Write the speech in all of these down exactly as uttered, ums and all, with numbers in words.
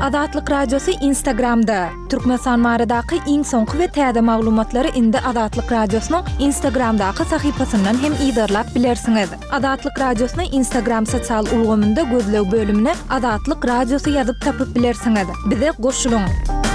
Adatlyk radiosu Instagramda. Türkmenistan maradaky iň soňky we täze maglumatlary indi Adatlyk radiosynyň Instagramdaky sahypasyndan hem ýydarlap bilersiňiz. Adatlyk radiosyny Instagram sosial ulgamynda gözleg bölümine Adatlyk radiosu ýazyp tapyp bilersiňiz. Bize goşulyň.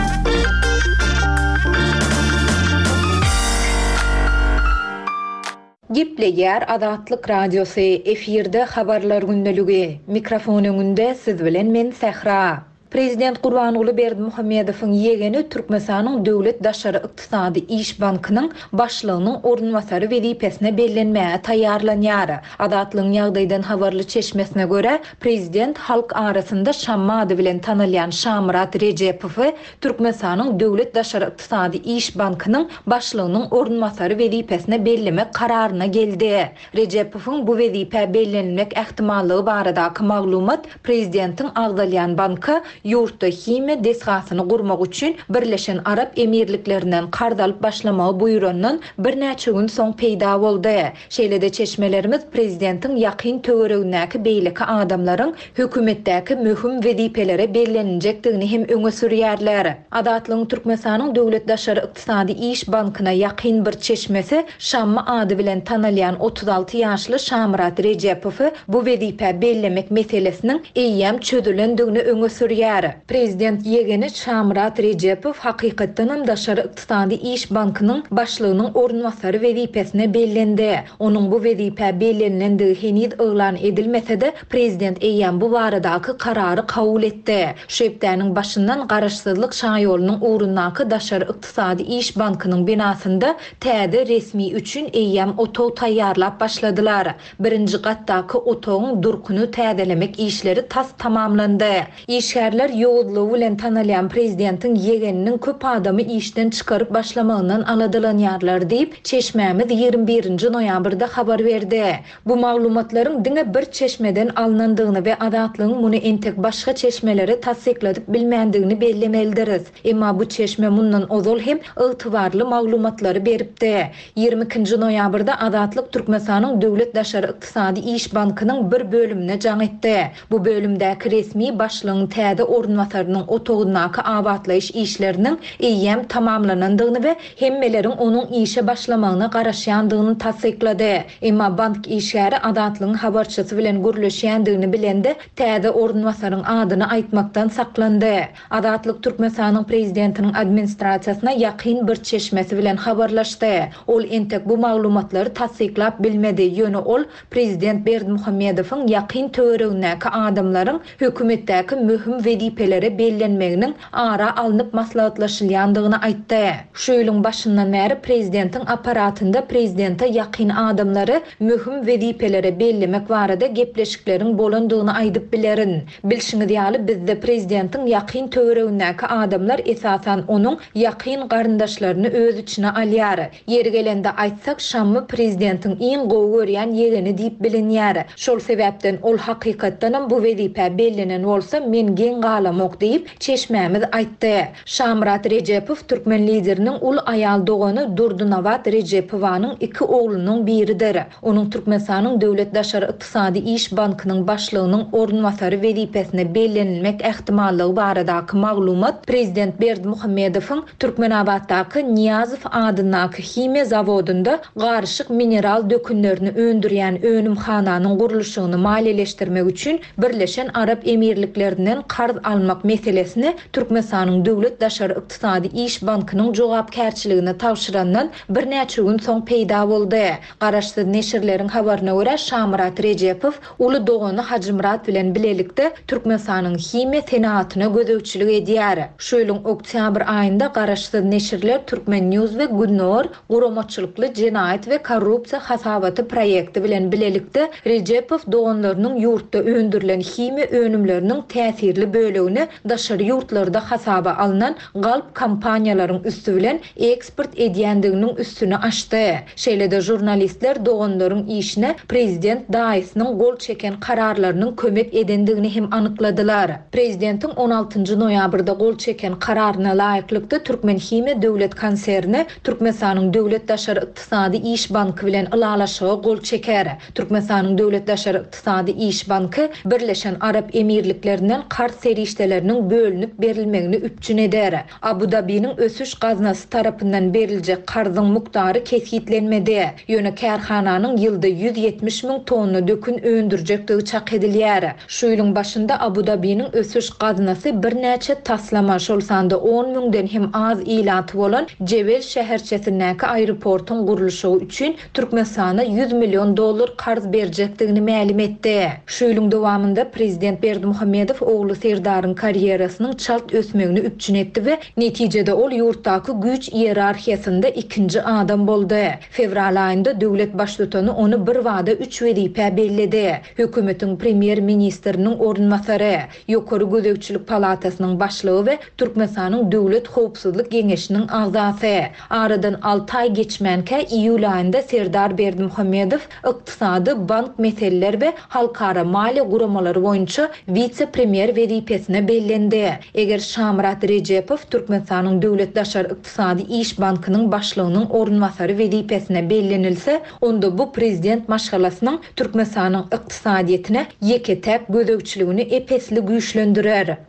Gepleýär Adatlyk radiosu efirde habarlar gündəligi. Mikrofon öňünde siz bilen men Sahra. Prezident Gurbanuly Berdimuhammedowyň ýegeni Türkmenistanyň Döwlet Daşary Ykdysady İş Bankynyň başlygynyň ornwasary wezipesine bellenmäge taýýarlanýar. Adatlyň ýagdaýdan habarly çeşmesine göre prezident halk arasynda Şamma ady bilen tanylýan Şamrat Rejepowy Türkmenistanyň Döwlet Daşary Ykdysady İş Bankynyň başlygynyň ornwasary wezipesine bellemek kararyna geldi. Rejepowyň bu wezipe bellenmek ähtimallygy baradaky maglumat prezidentiň agdalýan banky ýurtda hime desgasyny gurmak üçin Birleşen Arap Emirliklerinden kard alyp başlamagy buýrandan bir näçe gün soň peýda boldy. Şeýlede çeşmelerimiz prezidentiň ýakyn töweregindäki beýleki adamlaryň hökümetdäki möhüm wezipelere bellenjekdigini hem öňe sürýärler. Adatlyň Türkmenistanyň Döwlet Daşary Ykdysady İş Bankyna ýakyn bir çeşmesi Şamma ady bilen tanylýan otuz alty ýaşly Şamrat Rejepowy bu wezipe bellemek meselesiniň eýýäm çözülendigini öňe sürýär. Prezident ýegeni Şamrat Rejepow hakykatdan Daşary Ykdysady İş Bankynyň başlygynyň ornwasary wezipesine bellendi. Onuň bu wezipe bellenendigi henüz elan edilmese-de prezident eýýäm bu baradaky karary kabul etdi. Şeýpdäniň başyndan garaşsyzlyk şaýolunyň uğrundaky Daşary Ykdysady İş Bankynyň binasynda täze resmi üçin eýýäm oto taýýarlap başladylar. Birinji gatdaky otoň durkuny täzelemek işleri tas tamamlandy. İşgärler ýoğudlugy bilen tanylýan prezidentiň ýegeniniň köp adamy işden çykaryp başlamagyndan aladylanýarlar diýip çeşmämiz ýygrimi birinji noýabrda habar berdi. Bu maglumatlaryň diňe bir çeşmeden alınandygyny we adatlygyň muny entek başga çeşmelere tasdikladyp bilmändigini bellemelidiriz. Emma bu çeşme mundan ozal hem ygtybarly maglumatlary beripdi. ýygrimi ikinji noýabrda Adatlyk Türkmenistanyň Döwlet Daşary Ykdysady İş Bankynyň bir bölümine jaň etdi. Bu bölümdäki resmi başlygyň täze ornwasarynyň otogundaky abadlaýyş işleriniň eýýäm tamamlanandygyny we hemmeleriň onuň işe başlamagyna garaşýandygyny tasdiklady. Emma bank işgäri Adatlygyň habarçysy bilen gürleşýändigini bilende täze ornwasaryň adyny aýtmakdan saklandy. Adatlyk Türkmenistanyň prezidentiniň administrasiýasyna ýakyn bir çeşmesi bilen habarlaşdy. Ol entek bu maglumatlary tasdiklap bilmedi. Ýöne ol prezident Berdimuhammedowyň ýakyn töweregindäki adamlaryň hökümetdäki möhüm wezipelere bellenmeginiň ara alınıp maslahatlaşylýandygyny aýtdy. Şu ýylyň başyndan bäri prezidentiň aparatynda prezidente ýakyn adamlary möhüm wezipelere bellemek barada gepleşikleriň bolandygyny aýdyp bilerin. Bilşiňiz ýaly bizde prezidentiň ýakyn töweregindäki adamlar esasan onuň ýakyn garyndaşlaryny öz içine alýar. Ýeri gelende aýtsak Şammy prezidentiň iň gowy görýän ýegeni diýip bilinýär. Şol sebäpden ol hakykatdan bu wezipe bellenen bolsa men gen galamok diýip çeşmämiz aýtdy. Şamrat Rejepow Türkmen lideriniň ul aýal dogany Durdunawat Rejepowanyň iki oglunyň biridir. Onuň Türkmenistanyň Döwlet Daşary Ykdysady İş Bankynyň başlygynyň ornwasary wezipesine bellenilmek ähtimallygy baradaky maglumat prezident Berdimuhammedowyň Türkmenawatdaky Niýazow adyndaky hime zawodunda garşyk mineral dökünlerini öndürýän önümhananyň guruluşyny maliýeleşdirmek üçin Birleşen Arap Emirliklerinden kard almak meselesini Türkmenistanyň Döwlet Daşary Ykdysady İş Bankynyň jogapkärçiligine tawşyrandan bir näçe gün soň peýda boldy. Garaşsyz neşirleriň habaryna görä Şamrat Rejepow uly dogany Hajymrat bilen bilelikde Türkmenistanyň hime senatyna gözegçilik edýär. Şu ýylyň oktyabr aýynda garaşsyz neşirler Türkmen News we Günnor guramaçylykly jenaýat we korrupsiýa hasabaty proýekti bilen bilelikde Rejepow doganlarynyň ýurtda öndürilen hime önümleriniň täsirli bölegini daşary ýurtlarda hasaba alınan galp kampaniýalaryň üstü bilen eksport edýändiginiň üstüne açdy. Şeýlede jurnalistler doganlaryň işine prezident daýysynyň gol çeken kararlarynyň kömek edendigini hem anykladylar. Prezidentiň on altynjy noýabrda gol çeken kararyna laýyklykda Türkmen Hime döwlet konserni Türkmenistanyň Döwlet Daşary Ykdysady İş Banky bilen ylalaşyga gol çeker. Türkmenistanyň Döwlet Daşary Ykdysady İş Banky Birleşen Arap Emirliklerinden kart seriştelerinin bölünüp berilmegini üpçün eder. Abu Dhabi'nin ösüş gaznası tarapından berilecek karzın muktarı keskitlenmedi. Yöne kärhananyň ýylda yüz yetmiş min tonna dökün öndürjekdigi çak edilýär. Şu ýylyň başynda Abu Dhabi'nin ösüş gaznasy bir näçe taslama şolsanda on miňden hem az ilaty bolan Jebel şäherçesindäki aeroportun gurulşy üçin Türkmenistana yüz milyon dollar karz berjekdigini ma'lum etdi. Şu ýylyň dowamında Prezident Berdimuhammedow ogly Serdaryň karýerasynyň çalt ösmegini üpçün etdi we netijede ol ýurtdaky güç hierarhiýasynda ikinji adam boldy. Fevral aýynda döwlet başlygyny onu bir wada üç wezipe belledi. Hökümetiň premier ministriniň ornmasary, Ýokary Gözegçilik palatasynyň başlygy we Türkmenistanyň döwlet howpsuzlyk geňeşiniň agzasy. Aradan altı ay geçmenke iýul aýynda Serdar Berdimuhammedow ykdysady, bank meseleleri we halkara maliýe guramalary boýunça vice-premier wezipesine bellendi. Eger Şamrat Rejepow Türkmenistanyň döwletdaşar ykdysady iş bankynyň başlygynyň ornmasary wezipesine bellenilse, onda bu prezident maşgalasynyň Türkmenistanyň ykdysadyetine ýeketep gözegçiligini epesli güýçlendirer.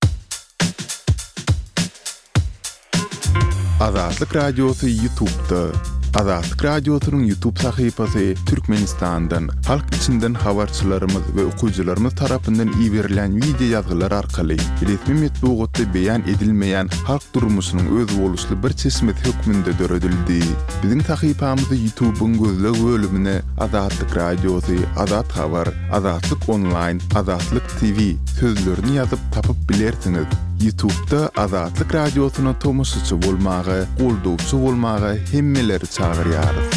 Azatlyk Radiosu YouTube'da. Azatlyk Radiosu'nun YouTube sahypasy Türkmenistan'dan, halk içinden habarçylarymyz we okuwçylarymyz tarapyndan iýerilen video ýazgylar arkaly resmi metbuatda beýan edilmeýän halk durmuşynyň öz boluşly bir çeşmet hökmünde döredildi. Biziň sahypamyzy YouTube'un gözleg bölümine Azatlyk Radiosu, Azat Habar, Azatlyk Online, Azatlyk T V sözlerini ýazyp tapyp bilersiňiz. YouTube'da Azatlyk Radiosu'na tomoşçy bolmagy, goldowçy bolmagy hemmeleri çagyrýarys.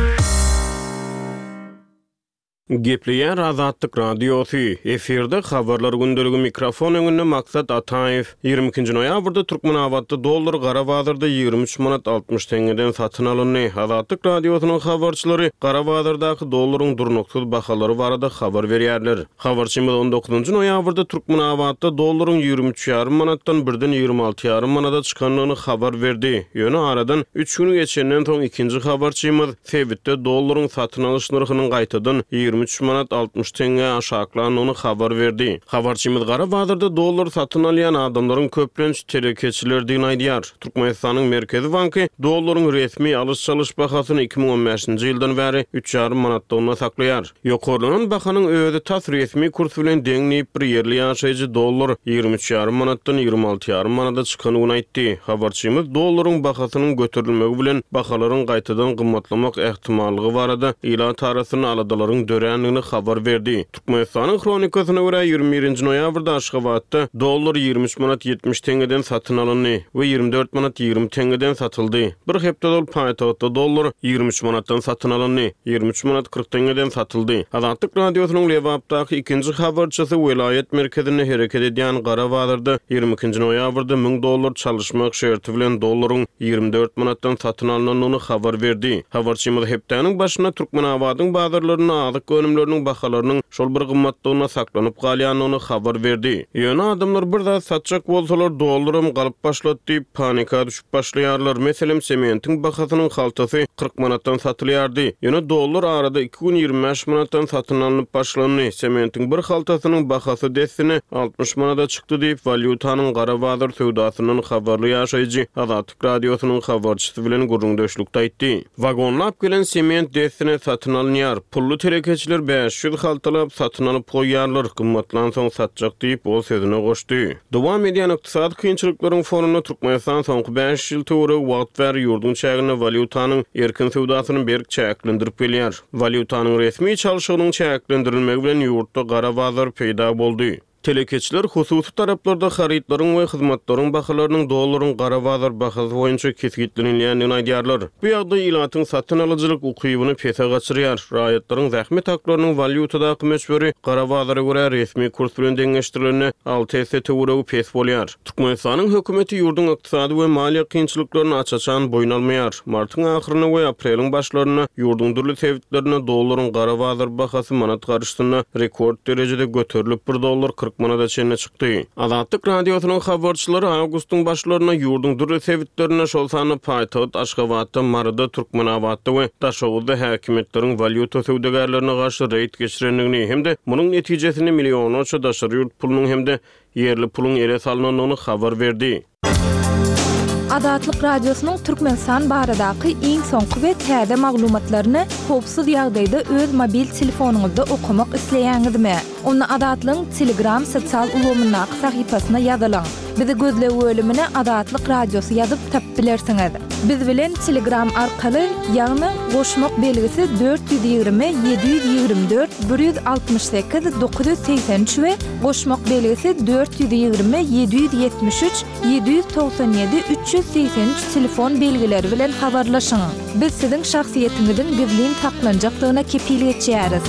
Gepleýär Azatlyk Radiosu. Eferde habarlar gündəligi mikrofon öňünde Maksat Ataýew. ýygrimi ikinji noýabrda Türkmenawatda dollar gara bazarda ýygrimi üç manat altmış tengeden satyn alındy. Azatlyk Radiosynyň habarçylary gara bazardaky dollaryň durnuksuz bahalary barada habar berýärler. Habarçymyz on dokuzunçy noýabrda Türkmenawatda dollaryň ýygrimi üç ýarym manatdan birden ýygrimi alty ýarym manata çykanlygyny habar berdi. Ýöne aradan üç gün geçenden soň ikinji habarçymyz Febitde dollaryň satyn alyş narhynyň gaýtadan ýygrimi üç manat altmış tenge aşaklanyny habar berdi. Habarçymyz gara bazarda dollar satyn alýan adamlaryň köplenç telekeçilerdigini aýdýar. Türkmenistanyň Merkezi Banky dollaryň resmi alyş-salyş bahasyny iki miň on beşinji ýyldan bäri üç ýarym manatdan saklaýar. Ýokarlanan bahanyň öýde tas resmi kurs bilen deňleyip bir ýerli ýaşaýjy dollar ýygrimi üç ýarym manatdan ýygrimi alty ýarym manata çykanyny aýtdy. Habarçymyz dollaryň bahasynyň göterilmegi bilen bahalaryň gaýtadan gymmatlamak ähtimallygy barada ýyla tarasyny aladalaryň dörenligini habar berdi. Türkmenistanyň kronikasyna görä ýygrimi birinji noýabrda Aşgabatda dollar ýygrimi üç manat ýetmiş tengeden satyn alındy we ýygrimi dört manat ýygrimi tengeden satyldy. Bir hepdedol paýtagtda dollar ýygrimi üç manatdan satyn alındy, ýygrimi üç manat kırk tengeden satyldy. Azatlyk Radiosynyň Lewapdaky ikinji habarçysy welayet merkezine hereket edýän gara bazarda ýygrimi ikinji noýabrda ming dollar çalışmak şerti bilen dollaryň ýygrimi dört manatdan satyn alynanyny habar berdi. Habarçymyz hepdeniň başyna Türkmenawadyň bazarlaryna azyk önümlerinin bahalarının şol bir gymmatlygyna saklanyp galýanyny habar berdi. Ýöne adamlar bir da satjak bolsalar dollarym galyp başlat diýip panika düşüp başlaýarlar. Meselem sementiň bahasynyň haltasy kırk manatdan satylýardy. Ýöne dollar arada iki gün ýygrimi beş manatdan satyn alynıp başlandy. Sementiň bir haltasynyň bahasy desine altmış manata çykdy diýip valyutanyň gara bazar söwdasynyň habarly ýaşaýjy Azatlyk Radiosynyň habarçysy bilen gurrundaşlykda aýtdy. Wagonlap gelen sement desine satyn alynýar. Pullu terekeçiler beş yüz haltalap satyn alyp goýýarlar, gymmatlan soň satjak diýip o sözüne goşdy. Dowam edýän ykdysady kynçylyklaryň fonuna Türkmenistan soňky beş ýyl töwre wagt ber ýurdun çägine valyutanyň erkin söwdasyny berk çäklendirip gelýär. Valyutanyň resmi çalyşygynyň çäklendirilmegi bilen ýurtda gara bazar peýda boldy. Telekeçiler hususy taraplarda haritlaryň we hyzmatlaryň bahalarynyň dollaryň gara bazar bahasy boýunça kesgitlenýändigini aýdýarlar. Bu ýagdaý ilatyň satyn alyjylyk ukybyny pese gaçyrýar. Raýatlaryň zähmet haklarynyň valyutadaky meşberi gara bazara görä resmi kurs bilen deňeşdirilenine alty esse töwregi pes bolýar. Türkmenistanyň hökümeti ýurdun ykdysady we maliýe kynçylyklaryny açaçan boyun almaýar. Martyň ahyryna we apreliň başlaryna ýurdun durly sebitlerine dollaryň gara bazar bahasy manat garşysyna rekord derejede göterilip bir dollar kırk turkmana çenne çykdy. Azatlyk radiosynyň habarçylary awgustun başlaryna ýurdun durry sebitlerine şol sany paýtagyt Aşgabatda, Marada, Türkmenabadda we Daşowda häkimetleriň valyuta söwdegarlaryna garşy reýd geçirenligini hemde munyň netijesini millionlarça daşary ýurt pulunyň hemde yerli pulun ele salynanyny habar berdi. Azatlyk radiosynyň Türkmenistan baradaky iň soňky we täze maglumatlaryny howpsuz ýagdaýda öz mobil telefonuňyzda okumak isleýäňizmi? Onu Azatlyň Telegram sosial ulgamyna sahypasyna ýazylaň. Bizi gözle bölümine Azatlyk Radiosy ýazyp tapyp bilersiňiz. Biz bilen Telegram arkaly ýagny goşmak belgisi dört yüz ýygrimi yedi yüz ýygrimi dört bir yüz altymyş sekiz dokuz yüz seksen üç we goşmak belgisi dört yüz ýygrimi yedi yüz ýetmiş üç yedi yüz toksan ýedi üç yüz seksen üç telefon belgileri bilen habarlaşyň. Biz siziň şahsiýetiňizin gizlin taklanjaklygyna kepil etýäris.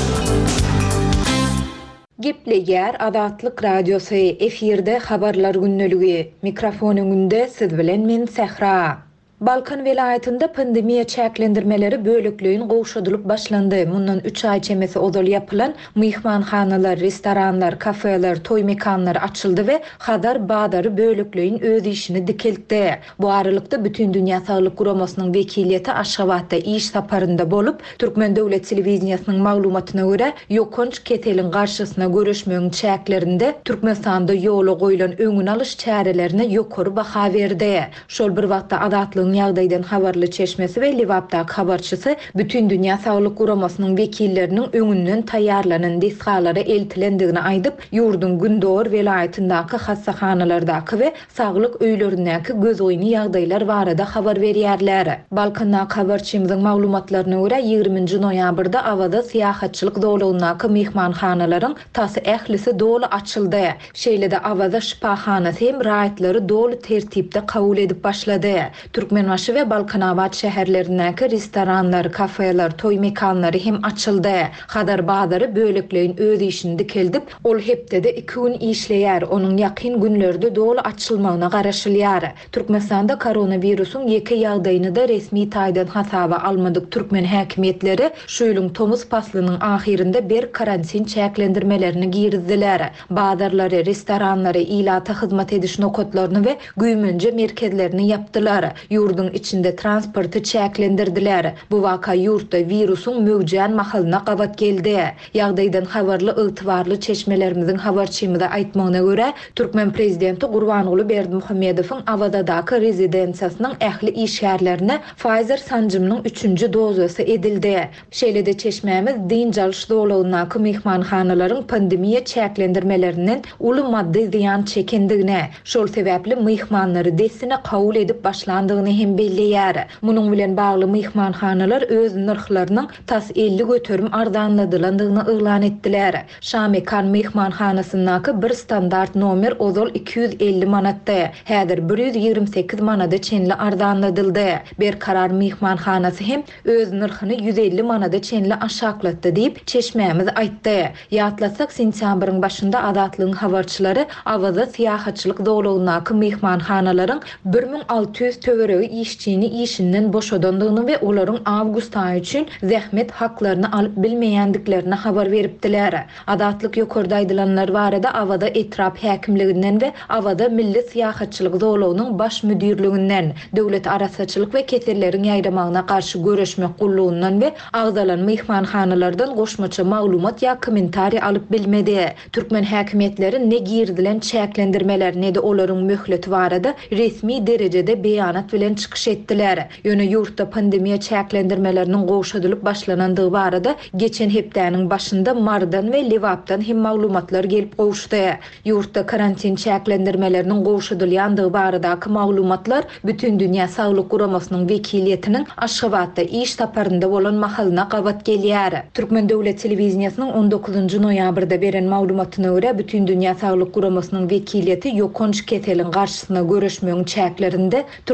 Gepleger Azatlyk Radiosy efirde habarlar günneligi. Mikrofon öňünde siz bilen men Sehra. Balkan vilayetinde pandemiya çäklendirmeleri bölüklüğün goşudylyp başlandy. Mundan üç ay çemesi odol yapılan mihmanhanalar, restoranlar, kafeler, toy mekanları açıldı ve hadar badary bölüklüğün öz işini dikildi. Bu aralykda bütün Dünya Saglyk Guramasynyň wekiliýeti Aşgabatda iş saparynda bolup, Türkmen Döwlet Telewizionyanyň maglumatyna görä, ýokunç keteliň garşysyna görüşmegiň çäklerinde Türkmenistanda ýola goýulan öňüni alyş çärelerine ýokary baha berdi. Şol bir wagtda Azatlygyň ýagdaýdan habarly çeşmesi we Liwapdaky habarçysy bütün Dünya Saglyk Guramasynyň wekilleriniň öňünden taýýarlanan desgalary eltilendigini aýdyp, ýurdun Gündor vilayatyndäki hassahanalardaky we saglyk öýlerindäki göz oýny ýagdaýlar barada habar berýärler. Balkandaky habarçymyzyň maglumatlaryna görä ýygrimiňji noýabrda awada syýahatçylyk dowlugyndaky mehmanhanalaryň tasy ählisi dolu açyldy. Şeýlede awada şipahanasy hem raýatlary dolu tertipde kabul edip başlady. Türkmen Türkmenbaşy we Balkanabad şäherlerindäki restoranlar, kafeler, toy mekanlary hem açyldy. Hadar badary bölekleýin öz işini dikildip, ol hepde iki gün işleýär. Onuň ýakyn günlerde dolu açylmagyna garaşylýar. Türkmenistanda koronawirusyň ýeki ýagdaýyny da resmi taýdan hasaba almadyk türkmen häkimetleri şu ýylyň tomuz paslynyň ahirinde bir karantin çäklendirmelerini girdiler. Badarlary, restoranlary ilata hyzmat ediş nokotlaryny we güýmenje merkezlerini yapdylar. Yurdun içinde transportu çäklendirdiler. Bu waka ýurtda virusyň mögjen mahalyna gabat geldi. Ýagdaýdan habarly ygtybarly çeşmelerimiziň habarçymyza aýtmagyna görä, Türkmen prezidenti Gurbanguly Berdimuhammedowyň Awadaky rezidensiýasynyň ähli işgärlerine Pfizer sanjymynyň üçünji dozasy edildi. Şeýlede çeşmemiz diňjalş dowlugyndaky mehmanhanalaryň pandemiya çäklendirmelerinden uly maddi ziýan çekendigine, şol sebäpli mehmanlary desine kabul edip başlandygyny hem belliýär. Munyň bilen bagly mehmanhanalar öz narhlarynyň tas elli götürüm arzanladylandygyny ýylan etdiler. Şamekan mehmanhanasyndaky bir standart nomer ozal iki yüz elli manatda, häzir bir yüz ýygrimi sekiz manada çenli arzanladyldy. Bir karar mehmanhanasy hem öz narhyny yüz elli manada çenli aşaklatdy diýip çeşmemiz aýtdy. Ýatlasak sentýambryň başynda Azatlygyň habarçylary awada syýahatçylyk dowlugyndaky mehmanhanalaryň bir ming alty yüz töweregi işçini işinden boşadandygyny we olaryň awgust aýy üçin zähmet haklaryny alyp bilmeýändiklerini habar beripdiler. Azatlyk ýokarda aýdylanlar barada awada etrap häkimliginden we awada milli syýahatçylyk dowlugynyň baş müdirliginden, döwlet arasaçylyk we keserleriň ýaýramagyna garşy görüşmek gullugundan we agdalan mehmanhanalardan goşmaça maglumat ýa kommentari alyp bilmedi. Türkmen häkimetleri ne girdilen çäklendirmeler ne de olaryň möhleti barada resmi derejede beýanat bilen çykyş etdiler. Ýöne ýurtda pandemiya çäklendirmeleriniň goşudylyp başlanandygy barada geçen hepdäniň başynda Mardan we Liwapdan hem maglumatlar gelip gowuşdy. Ýurtda karantin çäklendirmeleriniň goşudylýandygy baradaky maglumatlar bütün Dünya Saglyk Guramasynyň wekiliýetiniň Aşgabatda iş saparynda bolan mahalyna gabat gelýär. Türkmen Döwlet Telewizionyanyň on dokuzunji noýabrda beren maglumatyna görä, bütün Dünya Saglyk Guramasynyň wekiliýeti ýokunç keteliň garşysyna görüşmegiň çäklerinde Türkmenistan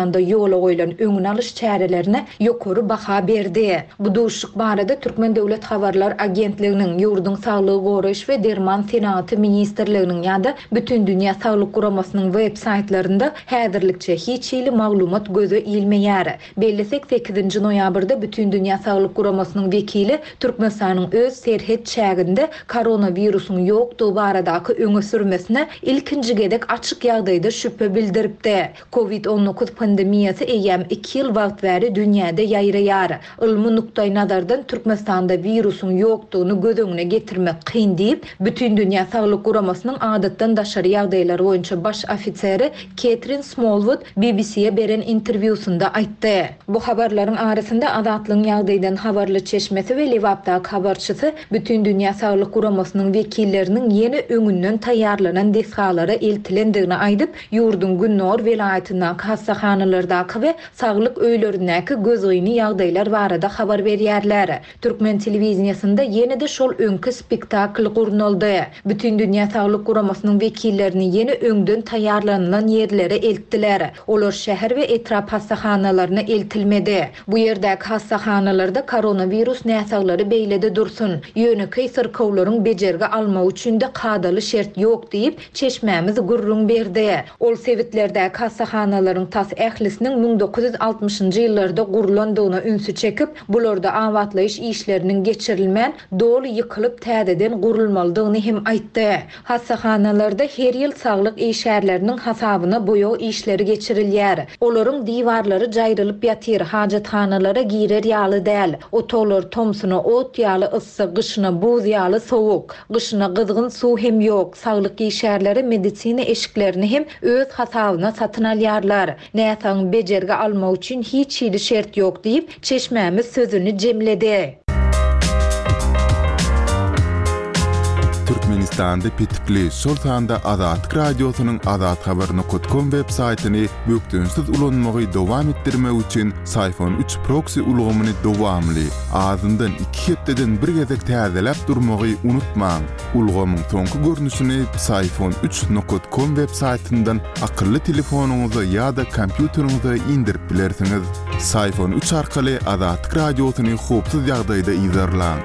Türkmenistanda ýola goýulan öňüni alyş çärelerine ýokary baha berdi. Bu duşluk barada Türkmen Döwlet Habarlar Agentliginiň Ýurdun Saglygy Goraýyş we Derman Senaty Ministrliginiň ýa-da bütün dünýä saglyk guramasynyň web saytlarynda häzirlikçe hiç ýyly maglumat göze ilmeýär. Bellesek sekizinji noýabrda bütün dünýä saglyk guramasynyň wekili Türkmenistanyň öz serhet çäginde koronawirusyň ýokdugy baradaky öňe sürmesine ilkinji gedek açyk ýagdaýda şüphe bildiripdi. covid on dokuz pandemiýasy eýem iki ýyl wagt bäri dünýäde ýaýraýar. Ilmi nukdaý nazardan Türkmenistanda wirusyň ýokdugyny göz öňüne getirmek kyn diýip, bütün dünýä saglyk guramasynyň adatdan daşary ýagdaýlary boýunça baş ofiseri Catherine Smallwood B B C'ye beren interwýusunda aýtdy. Bu habarlaryň arasynda Azatlygyň ýagdaýdan habarly çeşmesi we Lewapda habarçysy bütün dünýä saglyk guramasynyň wekilleriniň ýene öňünden taýýarlanan desgalary eltilendigini aýdyp, ýurdun Günnor welaýatynyň hassahanalardaky we saglyk öýlerindäki gözüňi ýagdaýlar barada habar berýärler. Türkmen telewizionyasynda ýene-de şol öňkü spektakl gurnuldy. Bütün dünýä saglyk guramasynyň wekillerini ýene öňden taýýarlanan ýerlere eltdiler. Olar şäher we etrap hassahanalarına eltilmedi. Bu ýerdäki hassahanalarda koronavirus näsaglary beýlede dursun. Ýöneki sırkawlaryň bejerge alma üçin de kadaly şert ýok diýip çeşmämiz gurrun berdi. Ol sevitlerdäki hassahanalarryň tas ählisiniň ming dokuz ýüz altmışynjy ýyllarda gurulandygyna ünsü çekip, bularda awatlaýyş işleriniň geçirilmän, doly ýykylyp täzeden gurulmalydygyny hem aýtdy. Hassahanalarda her ýyl saglyk işärleriniň hasabyna boýaw işleri geçirilýär. Olaryň diwarlary jaýrylyp ýatyr, hajatxanalara girer ýaly däl. Otolor tomsuny ot ýaly ıssy, gyşyna buz ýaly sowuk, gyşyna gyzgyn suw hem ýok. Saglyk işärleri medisina eşiklerini hem öz hasabyna satyn alýarlar. Näsaň bejerge alma üçin hiç ýyly şert ýok diýip çeşmämiz sözüni jemledi. Türkmenistan'da petikli şol sanda Azatlyk radiosynyň azat habaryny nokta com web saytyny bökdünsiz ulanmagy dowam etdirmek üçin Sayfon üç proxy ulgamyny dowamly azyndan iki hepdeden bir gezek täzelep durmagy unutmaň. Ulgamyň soňky görnüşini Sayfon üç nokta com web saytyndan akylly telefonuňyza ýa-da kompýuteriňize indirip bilersiňiz. Sayfon üç arkaly Azatlyk radiosyny hopsuz ýagdaýda izlerläň.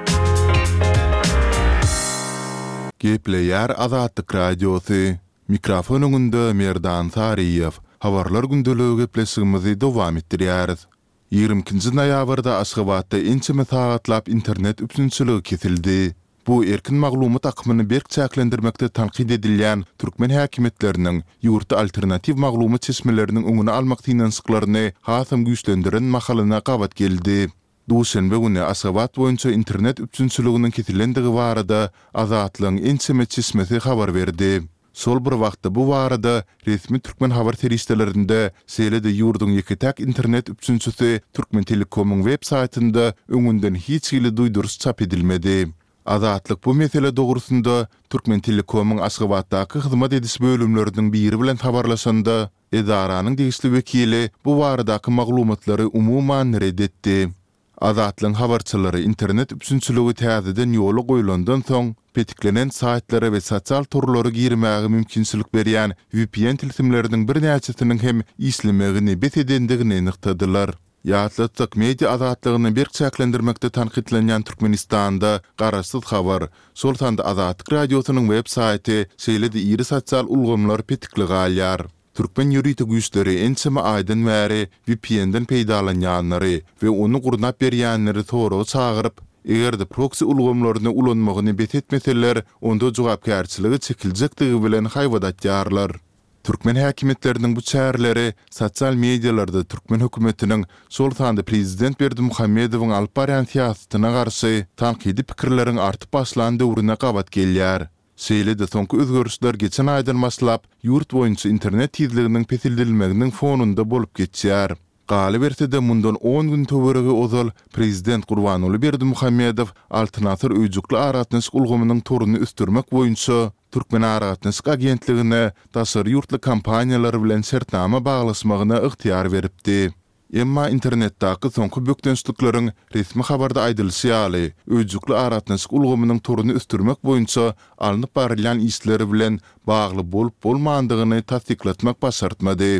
Gepleýär Azatlyk radiosy. Mikrofon öňünde Merdan Sariýew. Habarlar gündeligi gepleşigimizi dowam etdirýäris. ýygrimikinji noýabrda Aşgabatda ençeme sagatlap internet üpsünçiligi kesildi. Bu erkin maglumat akymyny berk çäklendirmekde tanqid edilýän türkmen häkimetläriniň ýurtda alternativ maglumat çeşmeleriniň öňüne almak tinensklaryny hasam güýçlendiren makalyna gabat geldi. Duşenbe güni Aşgabat boýunça internet üpsünçiliginiň kesilendigi barada Azatlygyň ençeme çeşmesi habar berdi. Sol bir wagtda bu barada resmi türkmen habar terişdelerinde seýlede ýurdun ýeketäk internet üpsünçisi Türkmen Telekomyň web saytynda öňünden hiç ýyly duýdurys çap edilmedi. Azatlyk bu mesele dogrusunda Türkmen Telekomyň Aşgabatdaky hyzmat ediş bölümleriniň biri bilen habarlaşanda edaranyň degişli wekili bu baradaky maglumatlary umuman reddetdi. Azatlyň habarçylary internet üpsünçiligi täzeden ýola goýulandan soň petiklenen saytlara we sosial torlary girmäge mümkinçilik berýän V P N tilsimleriniň bir näçesiniň hem islemegini betedendigini nyktadylar. Ýatlatsyk media azatlygyny berk çäklendirmekde tanqidlenýän Türkmenistanda garaşsyz habar, şol sanda Azatlyk radiosynyň web saýty seýledi iri sosial ulgamlar petikli galýar. Türkmen ýuridik güýçleri ençeme aýdan bäri V P N'den peýdalanýanlary we onu gurnap berýänleri toragy çagyryp, egerde proxy ulgamlaryna ulanmagyny betetmeseler, onda jogapkärçiligi çekiljekdigi bilen haýwadatýarlar. Türkmen häkimetleriniň bu çäreleri sosial medialarda Türkmen hökümetiniň şol sanda prezident Berdimuhammedowyň alyp barýan siýasatyna garşy tanqidi pikirleriň artyp başlan döwrüne gabat gelýär. Seýlede soňky özgörüşler geçen aýdan başlap ýurt boýunça internet tizliginiň pesildilmeginiň fonunda bolup geçýär. Galy berse-de mundan on gün töweregi ozal prezident Gurbanuly Berdimuhammedow alternatyw öýjükli aratnyş ulgamynyň toruny üstürmek boýunça Türkmen Aratnyş agentligine taşary ýurtly kampaniýalar bilen şertnama baglaşmagyna ygtyýar beripdi. Emma internetdäki soňky bökdünçlikleriň resmi habarda aýdylşy ýaly, öýjükli aratnyş ulgamynyň toruny üstürmek boýunça alınıp barylýan işleri bilen bagly bolup bolmandygyny tasdiklatmak başartmady.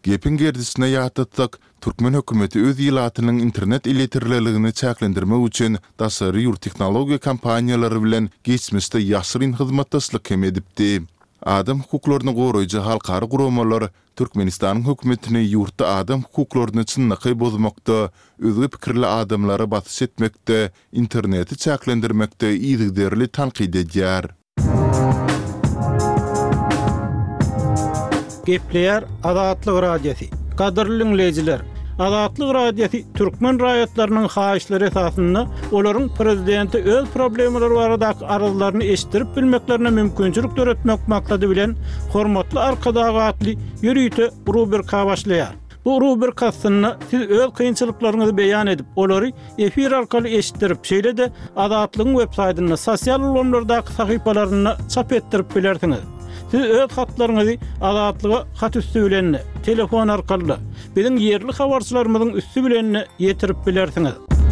Gepin gerdisine ýatdatsak, Türkmen hökümeti öz ýylatynyň internet iletirliligini çäklendirmek üçin dasary ýurt teknologiýa kompaniýalary bilen geçmişde ýaşyryn hyzmatdaşlyk kem edipdi. Adam hukuklaryny goraýjy halkary guramalar Türkmenistanyň hökümetini ýurtda adam hukuklaryny çynnyky bozmakda, özgü pikirli adamlara batyş etmekde, interneti çäklendirmekde ýygyderli tanqid edýär. Gepleýär Azatlyk radiosi. Gadyrly dinleýijiler, Azatlyk radiosi türkmen raýatlarynyň haýyşlary esasynda olaryň prezidenti öz problemleri baradaky aralylaryny eşitdirip bilmeklerine mümkinçilik töretmek maksady bilen hormatly arkadagatly ýürüýte rubrika başlaýar. Bu rubrikasyny siz öz kynçylyklaryňyzy beýan edip, olary efir arkaly eşitdirip, şeýle-de Azatlygyň web-saýtyna, sosial ulanlardaky sahypalaryna çap etdirip bilersiňiz. Siz öz hatlaryňyzy Azatlyga hat üstü bilen, telefon arkaly biziň ýerli habarçylarymyzyň üstü bilen ýetirip bilersiňiz.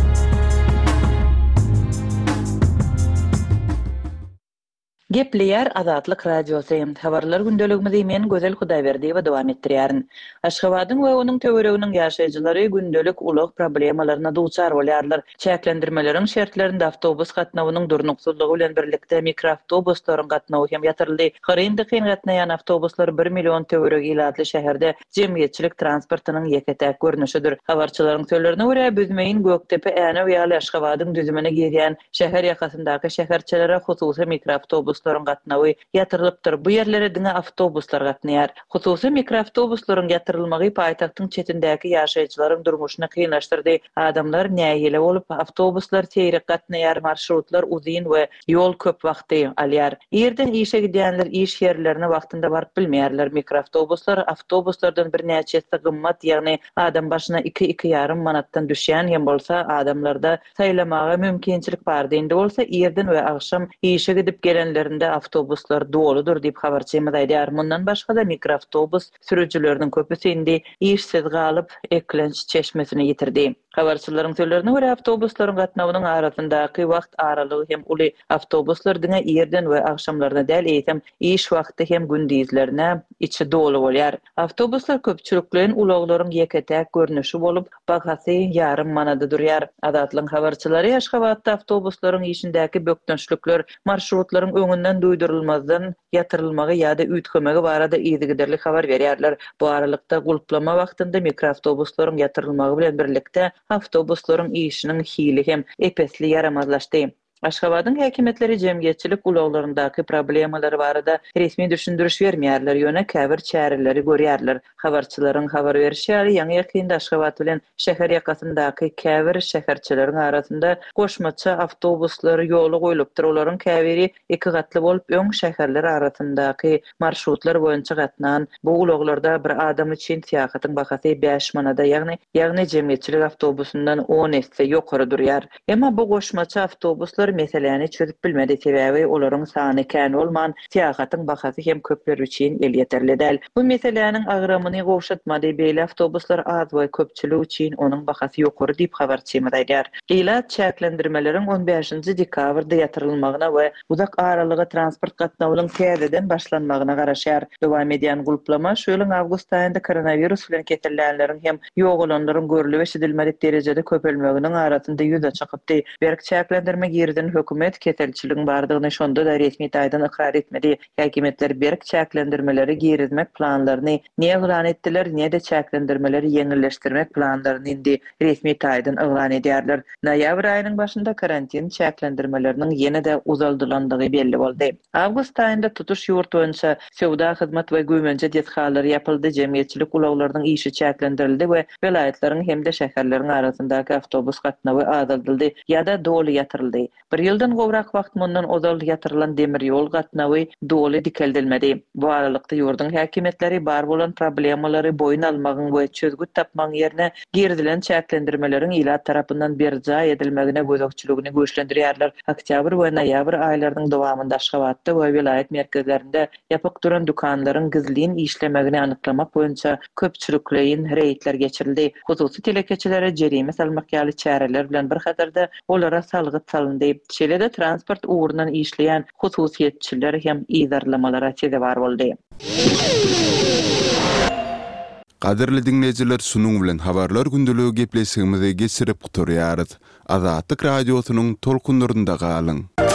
Gepleýär Azatlyk radiosi. Habarlar gündeligimizi men Gözel Hudaýberdiýewa dowam etdirýärin. Aşgabatyň we onuň töwereginiň ýaşaýjylary gündelik ulyk problemalaryna duçar bolýarlar. Çäklendirmeleriň şertlerinde awtobus gatnawynyň durnuksuzlygy bilen birlikde mikroawtobuslaryň gatnawy hem ýatyryldy. Garyndy kyn gatnaýan awtobuslar bir million töweregi ilatly şäherde jemgyýetçilik transportynyň ýeketäk görnüşidir. Habarçylaryň sözlerine görä Büzmeýin Göktepe äne we Aşgabatyň düzümine girýän şäher ýakasyndaky şäherçilere hususy mikroawtobus gatnawy ýatyrylypdyr. Bu ýerlere diňe awtobuslar gatnaýar. Hususy mikroawtobuslaryň ýatyrylmagy paýtagtyň çetindäki ýaşaýjylaryň durmuşyny kynlaşdyrdy. Adamlar näýele bolup awtobuslar teýrek gatnaýar, marşrutlar uzyn we ýol köp wagty alýar. Ýerden işe gidýänler iş ýerlerine wagtynda baryp bilmeýärler. Mikroawtobuslar awtobuslardan bir näçe gymmat, ýagny adam başyna iki iki ýarym manatdan düşýän hem bolsa adamlarda saýlamaga mümkinçilik bar diýende bolsa ýerden we agşam işe gidip gelenler awtobuslar doludur diýip habarçymyz aýdýar. Mundan başga da mikroawtobus sürüjüleriniň köpüsi indi işsiz galyp eklenç çeşmesini ýitirdi. Habarçylaryň sözlerine görä awtobuslaryň gatnawynyň arasyndaky wagt aralygy hem uly awtobuslar diňe ýerden we agşamlarynda däl eýsem iş wagty hem gündizlerine içi dolu bolýar. Awtobuslar köpçülikliň ulaglaryň ýeketäk görnüşi bolup bahasy ýarym manada durýar. Azatlyň habarçylary Aşgabatda awtobuslaryň işindäki bökdünçlikler, marşrutlaryň öňünden duýdurulmazdan ýatyrylmagy ýa-da üýtgemegi barada ýygyderli habar berýärler. Bu aralykda gulplama wagtynda mikroawtobuslaryň ýatyrylmagy bilen birlikde awtobuslaryň işiniň hili hem epesli yaramazlaşdy. Aşgabatyň häkimetleri jemgyýetçilik ulaglaryndaky problemalary barada resmi düşündürüş bermeýärler, ýöne käbir çäreleri görýärler. Habarçylaryň habar berýäri ýa-ni ýakynda Aşgabat bilen şäher ýakasyndaky käbir şäherçileriň arasynda goşmaça awtobuslar ýoly goýulypdyr. Olaryň käbiri iki gatly bolup öň şäherler arasyndaky marşrutlar boýunça gatnan. Bu ulaglarda bir adam üçin seýahatyň bahasy beş manada, ýagny ýagny jemgyýetçilik awtobusundan on esse ýokary durýar. Emma bu goşmaça awtobuslar meseleni çözüp bilmedi sebäbi olaryň sany kän bolman, seýahatyň bahasy hem köpler üçin el ýeterli däl. Bu meseleniň agramyny gowşatmady, beýle awtobuslar az we köpçülik üçin onuň bahasy ýokary diýip habarçymyz aýdýar. Ilat çäklendirmeleriň on beşinji dekabrda ýatyrylmagyna we uzak aralyga transport gatnawynyň täzeden başlanmagyna garaşýar. Dowam edýän gulplama şu ýylyň awgust aýynda koronavirus bilen kesilýänleriň hem ýogulanlaryň görülip eşidilmedik derejede köpelmeginiň arasynda ýüze çykypdy. Berk çäklendirme girden hökümet ketelçiligiň bardygyny şonda da resmi taýdan ikrar etmedi. Häkimetler berk çäklendirmeleri girizmek planlaryny niýe elan etdiler, niýe de çäklendirmeleri ýeňilleşdirmek planlaryny indi resmi taýdan elan edýärler. Noýabr aýynyň başynda karantin çäklendirmeleriniň ýene-de uzaldylandygy belli boldy. Awgust aýynda tutuş ýurt boýunça sowda hyzmat we güýmençe dethalary ýapyldy. Jemgyýetçilik ulaglarynyň işi çäklendirildi we welaýatleriň hem de şäherleriň arasyndaky awtobus gatnawy azaldyldy ýa-da doly ýatyryldy. Bir ýyldan gowrak wagt mundan ozal ýatyrylan demir ýol gatnawy doly dikeldilmedi. Bu aralykda ýurdun häkimetleri bar bolan problemalary boyun almagyň we çözgüt tapmagyň ýerine girdilen çäklendirmeleriň ilat tarapyndan berja edilmegine gözükçüligini güýçlendirýärler. Oktyabr we noýabr aýlarynyň dowamında Aşgabatda we vilayet merkezlerinde ýapyk duran dukanlaryň gizlin işlemegini anyklamak boýunça köpçülikleýin reýtler geçirildi. Hususy telekeçilere jerime salmak ýaly çäreler bilen bir hatarda olara salgy salyndy. Şeýle-de transport uğrundan işleyen hususiýetçiler hem ýazarlamalara çede bar boldy. Qadirli dinleyijiler, şunun bilen habarlar gündeligi gepleşigimizi geçirip guturýarys. Azatlyk radiosynyň tolkunlarynda galyň.